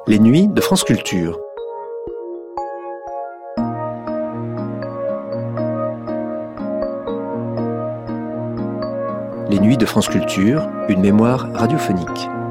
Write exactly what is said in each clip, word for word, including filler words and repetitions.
Les nuits de France Culture. Les nuits de France Culture, une mémoire radiophonique.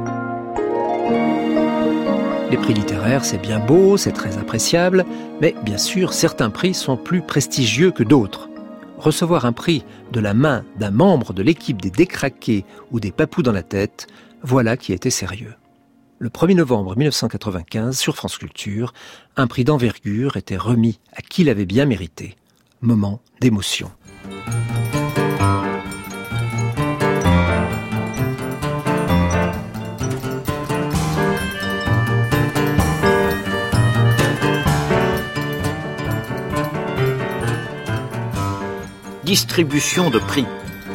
Les prix littéraires, c'est bien beau, c'est très appréciable, mais bien sûr, certains prix sont plus prestigieux que d'autres. Recevoir un prix de la main d'un membre de l'équipe des Décraqués ou des Papous dans la tête, voilà qui était sérieux. Le premier novembre mille neuf cent quatre-vingt-quinze, sur France Culture, un prix d'envergure était remis à qui l'avait bien mérité. Moment d'émotion. Distribution de prix.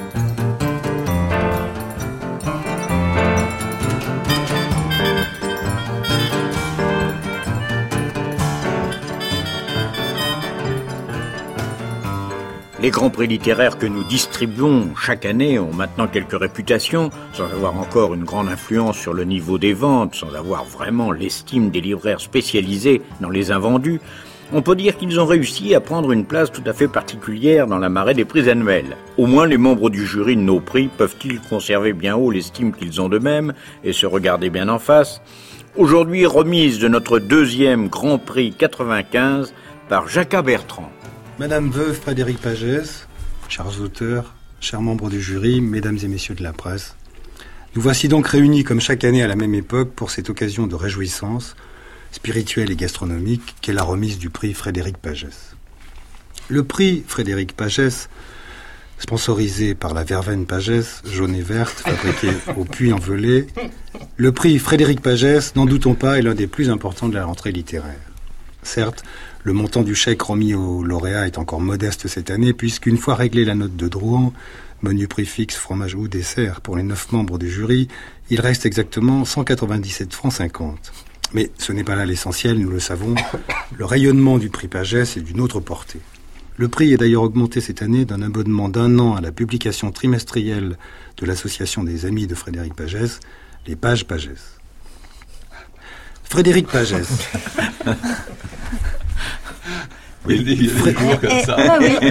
Les grands prix littéraires que nous distribuons chaque année ont maintenant quelques réputations, sans avoir encore une grande influence sur le niveau des ventes, sans avoir vraiment l'estime des libraires spécialisés dans les invendus. On peut dire qu'ils ont réussi à prendre une place tout à fait particulière dans la marée des prix annuels. Au moins, les membres du jury de nos prix peuvent-ils conserver bien haut l'estime qu'ils ont d'eux-mêmes et se regarder bien en face. Aujourd'hui, remise de notre deuxième Grand Prix quatre-vingt-quinze par Jacques Bertrand. Madame Veuve Frédéric Pagès, chers auteurs, chers membres du jury, mesdames et messieurs de la presse, nous voici donc réunis comme chaque année à la même époque pour cette occasion de réjouissance spirituelle et gastronomique qu'est la remise du prix Frédéric Pagès. Le prix Frédéric Pagès, sponsorisé par la verveine Pagès, jaune et verte, fabriquée au Puy-en-Velay, le prix Frédéric Pagès, n'en doutons pas, est l'un des plus importants de la rentrée littéraire. Certes, le montant du chèque remis au lauréat est encore modeste cette année, puisqu'une fois réglée la note de Drouan, menu prix fixe, fromage ou dessert pour les neuf membres du jury, il reste exactement cent quatre-vingt-dix-sept francs cinquante. Mais ce n'est pas là l'essentiel, nous le savons. Le rayonnement du prix Pagès est d'une autre portée. Le prix est d'ailleurs augmenté cette année d'un abonnement d'un an à la publication trimestrielle de l'association des amis de Frédéric Pagès, les Pages Pagès. Frédéric Pagès. Oui, il est Fré... toujours comme ça. Ah oui.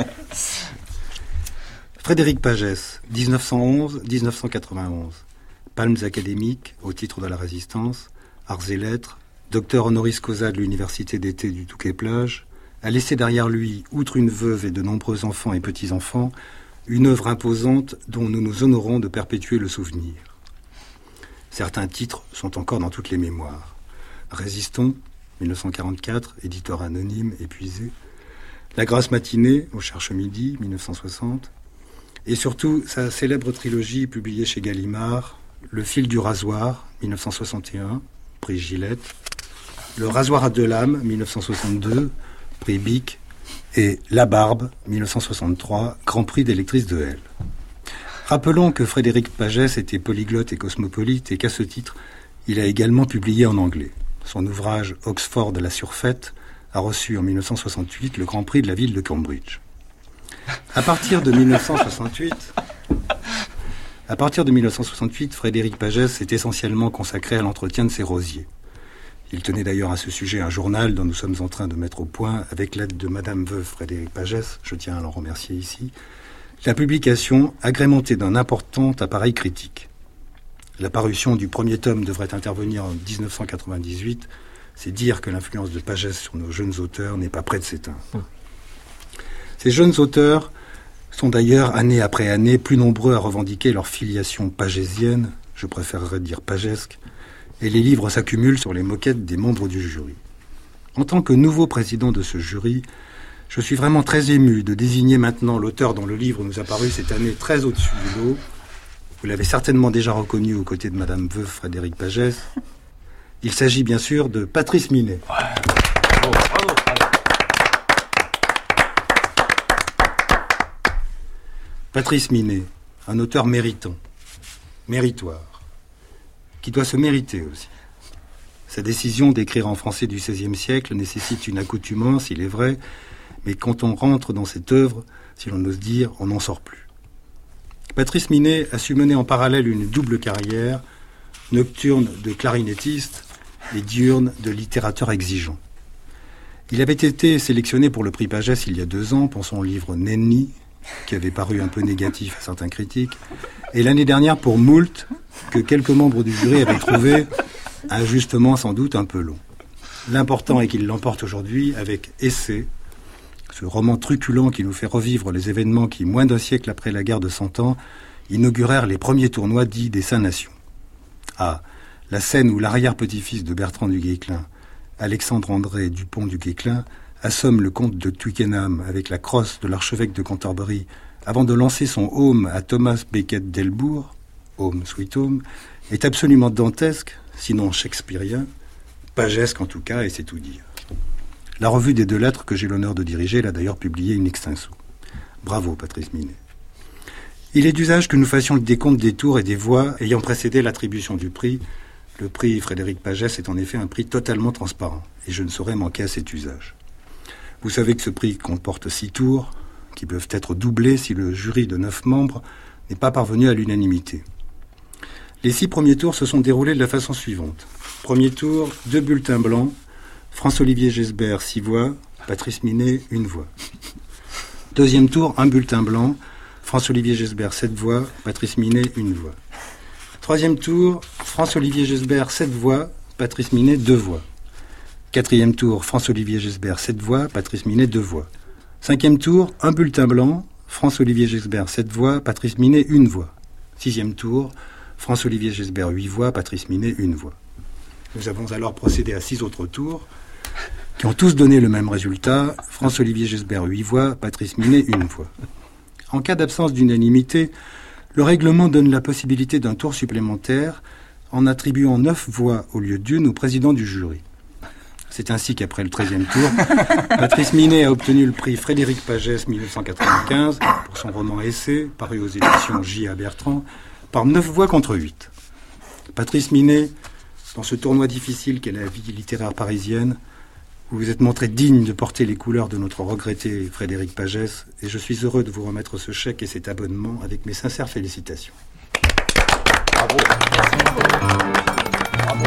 Frédéric Pagès, dix-neuf cent onze à dix-neuf cent quatre-vingt-onze. Palmes académiques au titre de la Résistance, arts et lettres, docteur honoris causa de l'université d'été du Touquet-Plage, a laissé derrière lui, outre une veuve et de nombreux enfants et petits-enfants, une œuvre imposante dont nous nous honorons de perpétuer le souvenir. Certains titres sont encore dans toutes les mémoires. Résistons, mille neuf cent quarante-quatre, éditeur anonyme, épuisé. La Grasse matinée, au Cherche-Midi, mille neuf cent soixante. Et surtout, sa célèbre trilogie publiée chez Gallimard, Le fil du rasoir, mille neuf cent soixante et un, prix Gillette. Le rasoir à deux lames, mille neuf cent soixante-deux, prix Bic. Et La barbe, mille neuf cent soixante-trois, Grand Prix des lectrices de L. Rappelons que Frédéric Pagès était polyglotte et cosmopolite et qu'à ce titre, il a également publié en anglais. Son ouvrage « Oxford la surfaite » a reçu en mille neuf cent soixante-huit le Grand Prix de la ville de Cambridge. À partir de mille neuf cent soixante-huit, à partir de mille neuf cent soixante-huit, Frédéric Pagès s'est essentiellement consacré à l'entretien de ses rosiers. Il tenait d'ailleurs à ce sujet un journal dont nous sommes en train de mettre au point, avec l'aide de Madame Veuve Frédéric Pagès, je tiens à l'en remercier ici, la publication agrémentée d'un important appareil critique. La parution du premier tome devrait intervenir en dix-neuf cent quatre-vingt-dix-huit. C'est dire que l'influence de Pagès sur nos jeunes auteurs n'est pas près de s'éteindre. Ces jeunes auteurs sont d'ailleurs, année après année, plus nombreux à revendiquer leur filiation pagésienne, je préférerais dire pagesque, et les livres s'accumulent sur les moquettes des membres du jury. En tant que nouveau président de ce jury, je suis vraiment très ému de désigner maintenant l'auteur dont le livre nous a paru cette année très au-dessus du lot. Vous l'avez certainement déjà reconnu aux côtés de Madame Veuve Frédéric Pagès. Il s'agit bien sûr de Patrice Minet. Ouais. Bravo, bravo, bravo. Patrice Minet, un auteur méritant, méritoire, qui doit se mériter aussi. Sa décision d'écrire en français du seizième siècle nécessite une accoutumance, il est vrai, mais quand on rentre dans cette œuvre, si l'on ose dire, on n'en sort plus. Patrice Minet a su mener en parallèle une double carrière, nocturne de clarinettiste et diurne de littérateur exigeant. Il avait été sélectionné pour le prix Pagès il y a deux ans pour son livre Nenni, qui avait paru un peu négatif à certains critiques, et l'année dernière pour Moult, que quelques membres du jury avaient trouvé injustement sans doute un peu long. L'important est qu'il l'emporte aujourd'hui avec Essai, ce roman truculent qui nous fait revivre les événements qui, moins d'un siècle après la guerre de Cent Ans, inaugurèrent les premiers tournois dits des Cinq Nations. Ah, la scène où l'arrière-petit-fils de Bertrand du Guesclin, Alexandre-André Dupont du Guesclin, assomme le comte de Twickenham avec la crosse de l'archevêque de Canterbury avant de lancer son home à Thomas Becket d'Elbourg, home sweet home, est absolument dantesque, sinon shakespearien, pagesque en tout cas, et c'est tout dire. La revue des deux lettres que j'ai l'honneur de diriger l'a d'ailleurs publié in extenso. Bravo, Patrice Minet. Il est d'usage que nous fassions le décompte des tours et des voix ayant précédé l'attribution du prix. Le prix Frédéric Pagès est en effet un prix totalement transparent, et je ne saurais manquer à cet usage. Vous savez que ce prix comporte six tours, qui peuvent être doublés si le jury de neuf membres n'est pas parvenu à l'unanimité. Les six premiers tours se sont déroulés de la façon suivante. Premier tour, deux bulletins blancs, François-Olivier Gesbert, six voix, Patrice Minet, une voix. Deuxième tour, un bulletin blanc, François-Olivier Gesbert, sept voix, Patrice Minet, une voix. Troisième tour, François-Olivier Gesbert, sept voix, Patrice Minet, deux voix. Quatrième tour, François-Olivier Gesbert, sept voix, Patrice Minet, deux voix. Cinquième tour, un bulletin blanc, François-Olivier Gesbert, sept voix, Patrice Minet, une voix. Sixième tour, François-Olivier Gesbert, huit voix, Patrice Minet, une voix. Nous avons alors procédé à six autres tours, qui ont tous donné le même résultat, François-Olivier Gesbert, huit voix, Patrice Minet, une voix. En cas d'absence d'unanimité, le règlement donne la possibilité d'un tour supplémentaire en attribuant neuf voix au lieu d'une au président du jury. C'est ainsi qu'après le treizième tour, Patrice Minet a obtenu le prix Frédéric Pagès mille neuf cent quatre-vingt-quinze pour son roman Essai, paru aux éditions J A Bertrand, par neuf voix contre huit. Patrice Minet, dans ce tournoi difficile qu'est la vie littéraire parisienne, vous vous êtes montré digne de porter les couleurs de notre regretté Frédéric Pagès, et je suis heureux de vous remettre ce chèque et cet abonnement avec mes sincères félicitations. Bravo. Bravo.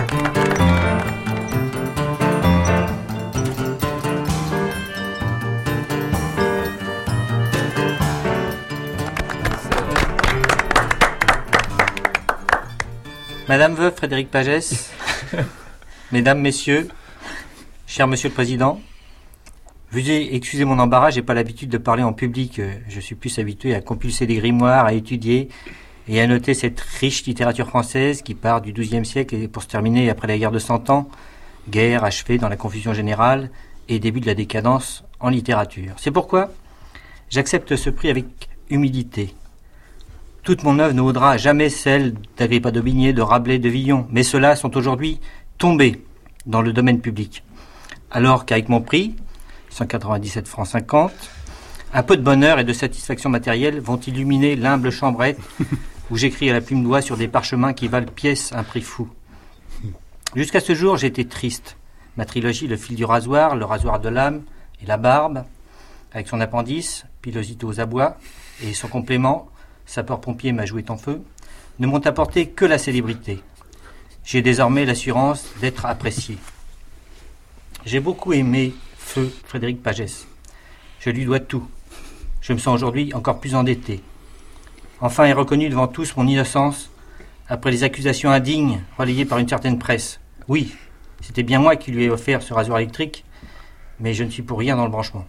Madame veuve Frédéric Pagès, Mesdames, Messieurs, cher Monsieur le Président, veuillez excuser mon embarras, j'ai pas l'habitude de parler en public, je suis plus habitué à compulser des grimoires, à étudier et à noter cette riche littérature française qui part du douzième siècle et pour se terminer après la guerre de Cent Ans, guerre achevée dans la confusion générale et début de la décadence en littérature. C'est pourquoi j'accepte ce prix avec humilité. Toute mon œuvre ne vaudra jamais celle d'Agrippa d'Aubigné, de Rabelais, de Villon, mais ceux-là sont aujourd'hui tombés dans le domaine public. Alors qu'avec mon prix, cent quatre-vingt-dix-sept francs cinquante, un peu de bonheur et de satisfaction matérielle vont illuminer l'humble chambrette où j'écris à la plume d'oie sur des parchemins qui valent pièce un prix fou. Jusqu'à ce jour, j'ai été triste. Ma trilogie, Le fil du rasoir, Le rasoir de l'âme et La barbe, avec son appendice, Pilosité aux abois, et son complément, Sapeur-pompier m'a joué en feu, ne m'ont apporté que la célébrité. J'ai désormais l'assurance d'être apprécié. J'ai beaucoup aimé Feu Frédéric Pagès. Je lui dois tout. Je me sens aujourd'hui encore plus endetté. Enfin est reconnu devant tous mon innocence après les accusations indignes relayées par une certaine presse. Oui, c'était bien moi qui lui ai offert ce rasoir électrique, mais je ne suis pour rien dans le branchement.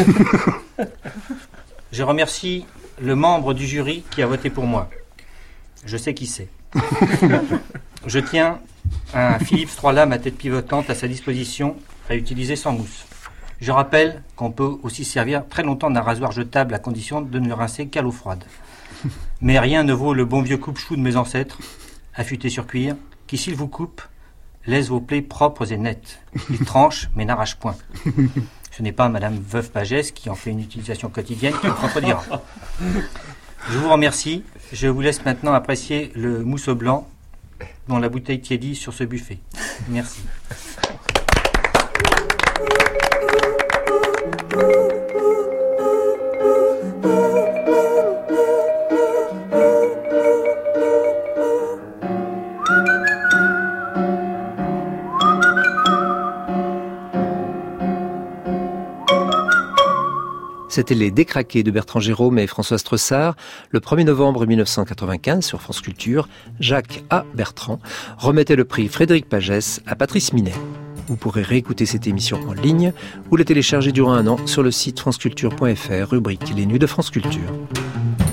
Je remercie le membre du jury qui a voté pour moi. Je sais qui c'est. Je tiens un Philips trois lames à tête pivotante à sa disposition à utiliser sans mousse. Je rappelle qu'on peut aussi servir très longtemps d'un rasoir jetable à condition de ne le rincer qu'à l'eau froide. Mais rien ne vaut le bon vieux coupe-chou de mes ancêtres, affûté sur cuir, qui s'il vous coupe, laisse vos plaies propres et nettes. Il tranche mais n'arrache point. Ce n'est pas Madame Veuve Pagès qui en fait une utilisation quotidienne qui me contredira. Je vous remercie. Je vous laisse maintenant apprécier le mousse blanc dont la bouteille tiédit sur ce buffet. Merci. C'était Les Décraqués de Bertrand Jérôme et François Stressard. Le premier novembre mille neuf cent quatre-vingt-quinze, sur France Culture, Jacques A. Bertrand remettait le prix Frédéric Pagès à Patrice Minet. Vous pourrez réécouter cette émission en ligne ou la télécharger durant un an sur le site franceculture point f r, rubrique Les Nuits de France Culture.